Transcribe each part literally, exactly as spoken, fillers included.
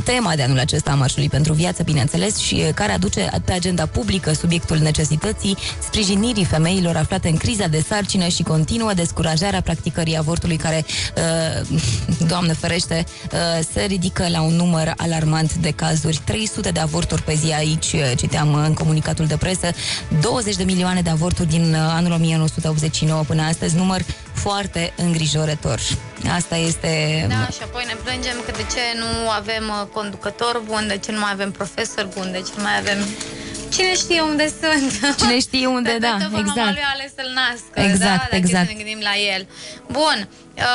tema de anul acesta a Marșului pentru Viață, bineînțeles, și care aduce pe agenda publică subiectul necesității sprijinirii femeilor aflate în criza de sarcină și continuă descurajarea practicării avortului, care, uh, Doamne ferește, uh, se ridică la un număr alarmant de cazuri. trei sute de avorturi pe zi aici, uh, citeam în comunicatul de presă, douăzeci de milioane de avorturi din uh, anul o mie nouă sute optzeci și nouă până astăzi, număr foarte îngrijorător. Asta este... Da, și apoi ne plângem că de ce nu avem uh, conducător bun, de ce nu mai avem profesor bun, de ce nu mai avem... Cine știe unde sunt? Cine știe unde, da, exact. Mama lui ales să-l nască, exact, da? Dacă exact. să ne gândim la el. Bun,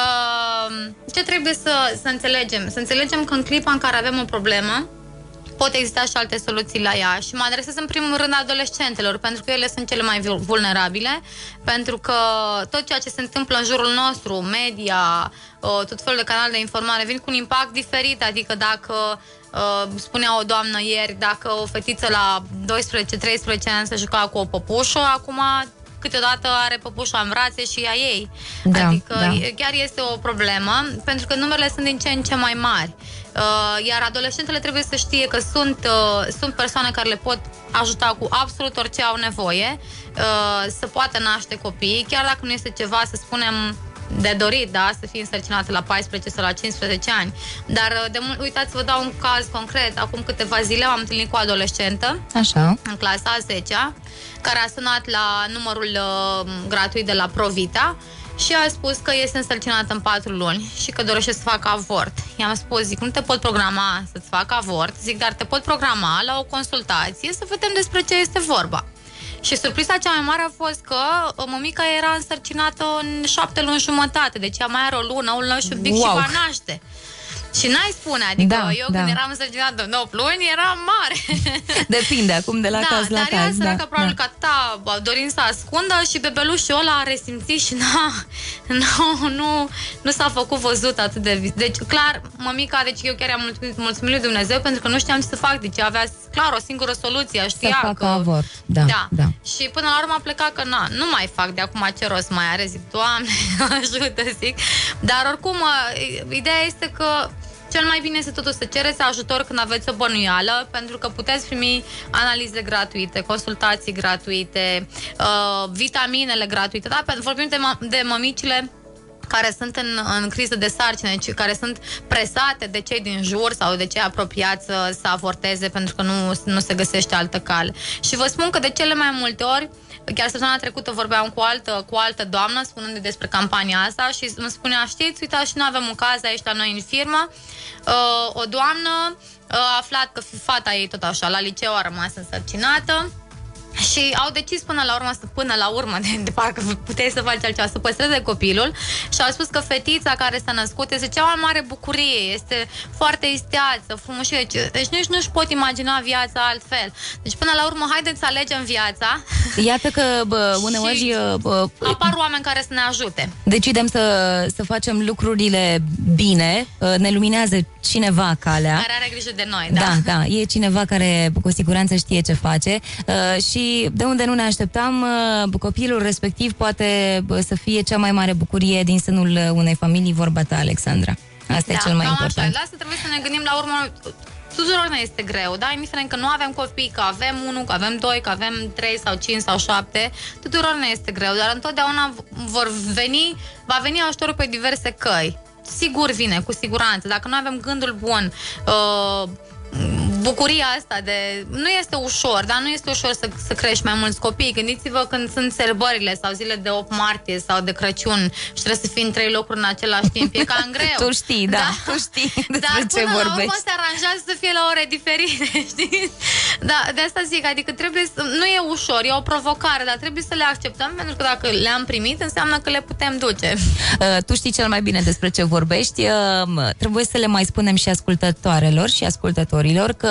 uh, ce trebuie să, să înțelegem? Să înțelegem că în clipa în care avem o problemă, pot exista și alte soluții la ea și mă adresez în primul rând adolescentelor, pentru că ele sunt cele mai vulnerabile, pentru că tot ceea ce se întâmplă în jurul nostru, media, tot felul de canale de informare, vin cu un impact diferit, adică dacă, spunea o doamnă ieri, dacă o fetiță la doisprezece treisprezece ani se juca cu o păpușă, acum câteodată are păpușa în brațe și ea ei. Da, adică da. Chiar este o problemă, pentru că numerele sunt din ce în ce mai mari. Uh, iar adolescentele trebuie să știe că sunt, uh, sunt persoane care le pot ajuta cu absolut orice au nevoie, uh, să poată naște copii, chiar dacă nu este ceva, să spunem, de dorit, da, să fie însărcinată la paisprezece sau la cincisprezece ani. Dar, de mult, uitați, vă dau un caz concret. Acum câteva zile m-am întâlnit cu o adolescentă. Așa. În clasa a zecea, care a sunat la numărul uh, gratuit de la Provita și a spus că este însărcinată în patru luni și că dorește să facă avort. I-am spus, zic, nu te pot programa să-ți facă avort, zic, dar te pot programa la o consultație să vedem despre ce este vorba. Și surpriza cea mai mare a fost că mămica era însărcinată în șapte luni jumătate, deci ea mai are o lună, o lună și un pic wow. și va naște. Și n-ai spune, adică da, eu da. când eram însărcinată în opt luni, eram mare. Depinde acum de la da, caz la dar caz. ea săracă da, probabil da. că atâta dorind să ascundă și bebelușul ăla a resimțit și na, nu, nu, nu s-a făcut văzut atât de vis. Deci clar, mămica, deci eu chiar am mulțumit, mulțumit lui Dumnezeu pentru că nu știam ce să fac, deci avea clar o singură soluție, știa să facă că... avort, da, da. da. Și până la urmă a plecat că na, nu mai fac de acum, ce rost mai are, zic, Doamne, ajută, zic. Dar oricum, ideea este că cel mai bine este totuși să cereți ajutor când aveți o bănuială, pentru că puteți primi analize gratuite, consultații gratuite, uh, vitaminele gratuite, da? Vorbim de, de mămicile care sunt în, în criză de sarcină, deci care sunt presate de cei din jur sau de cei apropiați să, să avorteze pentru că nu, nu se găsește altă cale. Și vă spun că de cele mai multe ori, chiar săptămâna trecută vorbeam cu o altă, cu o altă doamnă spunând despre campania asta și îmi spunea, știți, uitați, și noi avem un caz aici la noi în firmă, uh, o doamnă uh, a aflat că fata ei tot așa, la liceu a rămas însărcinată și au decis până la urmă, până la urmă, de, de parcă puteai să faci altceva, să păstreze copilul și au spus că fetița care s-a născut este cea mai mare bucurie, este foarte isteață, frumușie, deci, deci nici nu-și pot imagina viața altfel. Deci până la urmă, haideți să alegem viața. Iată că bă, uneori bă, apar oameni care să ne ajute. Decidem să, să facem lucrurile bine, ne luminează cineva calea. Care are grijă de noi, da. Da, da, e cineva care cu siguranță știe ce face uh, și de unde nu ne așteptam, uh, copilul respectiv poate uh, să fie cea mai mare bucurie din sânul unei familii, vorba ta, Alexandra. Asta da, e cel mai important. Așa, asta trebuie să ne gândim la urmă. Tuturor ne este greu, da? Indiferent că nu avem copii, că avem unul, că avem doi, că avem trei sau cinci sau șapte, tuturor ne este greu, dar întotdeauna vor veni, va veni ajutorul pe diverse căi. Sigur vine, cu siguranță. Dacă nu avem gândul bun, uh, bucuria asta de... Nu este ușor, dar nu este ușor să, să crești mai mulți copii. Gândiți-vă când sunt sărbările sau zile de opt martie sau de Crăciun și trebuie să fii în trei locuri în același timp. E cam greu. Tu știi, da, da. Tu știi despre dar ce până vorbești. la urmă se aranjează să fie la ore diferite, știi? Da, de asta zic, adică trebuie să... Nu e ușor, e o provocare, dar trebuie să le acceptăm, pentru că dacă le-am primit, înseamnă că le putem duce. Uh, tu știi cel mai bine despre ce vorbești. Uh, trebuie să le mai spunem și ascultătoarelor și ascultătorilor că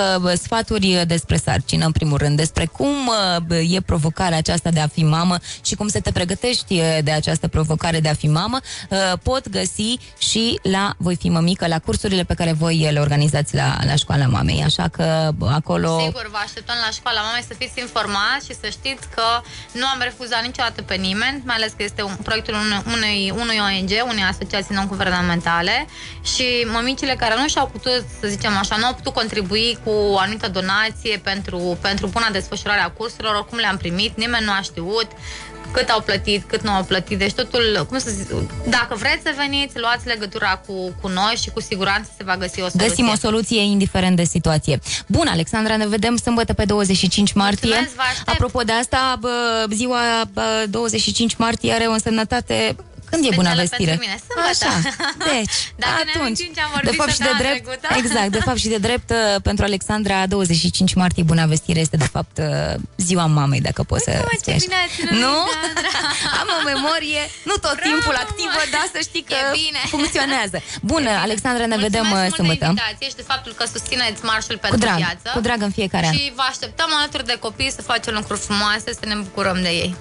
uh, sfaturi despre sarcină, în primul rând, despre cum uh, e provocarea aceasta de a fi mamă și cum să te pregătești de această provocare de a fi mamă, uh, pot găsi și la Voi fi mămică, la cursurile pe care voi le organizați la, la Școala Mamei. Așa că acolo... Sigur, vă așteptăm la Școala Mamei să fiți informați și să știți că nu am refuzat niciodată pe nimeni, mai ales că este un, proiectul unui, unui O N G, unei asociații non-guvernamentale, și mămicile care nu și-au putut, să zicem așa, nu au putut contribui cu o anumită donație pentru, pentru buna desfășurare a cursurilor, oricum le-am primit, nimeni nu a știut cât au plătit, cât nu au plătit. Deci totul, cum să zic, dacă vreți să veniți, luați legătura cu, cu noi și cu siguranță se va găsi o soluție. Găsim o soluție indiferent de situație. Bun, Alexandra, ne vedem sâmbătă pe douăzeci și cinci martie. Mulțumesc, apropo de asta, bă, ziua bă, douăzeci și cinci martie are o însemnătate. Când e Buna Vestire? Așa. Deci, dacă atunci, ne ce am vorbit de fapt și de drept, trecută. exact, de fapt și de drept, pentru Alexandra, douăzeci și cinci martie Buna Vestire este de fapt ziua mamei, dacă poți să spui așa. Nu? Am o memorie, nu tot Bravo, timpul activă, dar să știi că funcționează. Bună, Alexandra, ne vedem sâmbătă. Mulțumesc și de faptul că susțineți Marșul pentru Viață. Cu drag în fiecare an. Și vă așteptăm alături de copii să facem lucruri frumoase, să ne bucurăm de ei.